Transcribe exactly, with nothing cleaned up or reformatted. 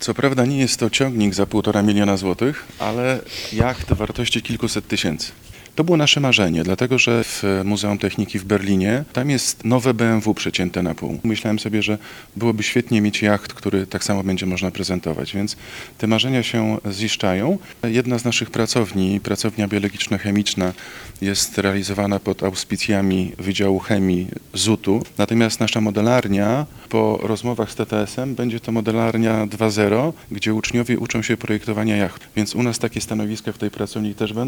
Co prawda nie jest to ciągnik za półtora miliona złotych, ale jacht wartości kilkuset tysięcy. To było nasze marzenie, dlatego że w Muzeum Techniki w Berlinie tam jest nowe B M W przecięte na pół. Myślałem sobie, że byłoby świetnie mieć jacht, który tak samo będzie można prezentować, więc te marzenia się ziszczają. Jedna z naszych pracowni, pracownia biologiczno-chemiczna, jest realizowana pod auspicjami Wydziału Chemii zutu, natomiast nasza modelarnia po rozmowach z T T S-em będzie to modelarnia dwa zero, gdzie uczniowie uczą się projektowania jachtów, więc u nas takie stanowiska w tej pracowni też będą.